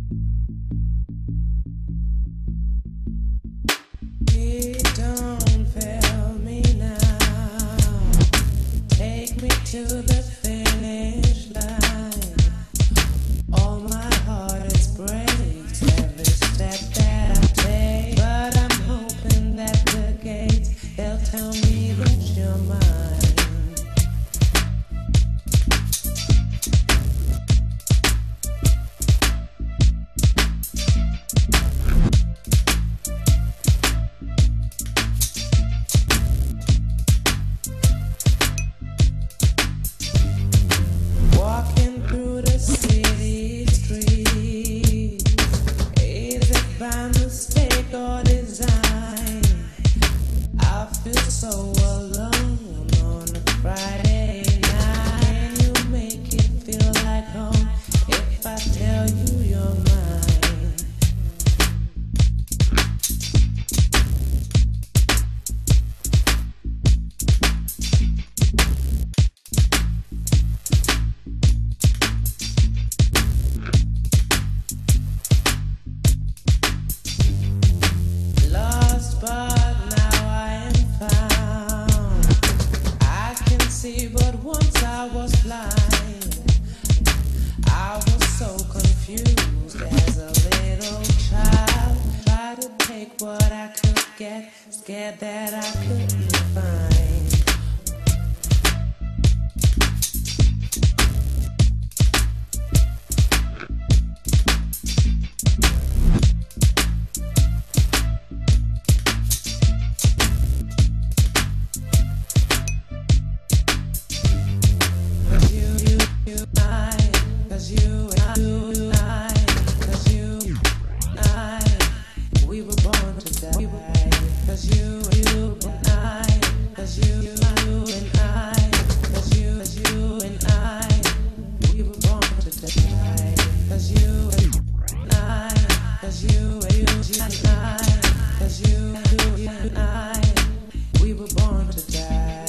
Don't fail me now. Take me to the finish line. All my heart is breaks every step that I take. But I'm hoping that the gates, they'll tell me that you're mine. Walking through the city streets, is it by mistake or design? I feel so alone on a Friday night. Can you make it feel like home if I tell you you're mine? Lost, but now I am found. I can see, but once I was blind. I was so confused as a little child. Tried to take what I could get, scared that I couldn't find. Cause you and I, we were born to die. Cause you and I, cause you and I, cause you and I, we were born to die. Cause you and I, cause you and I, cause you and I, we were born to die.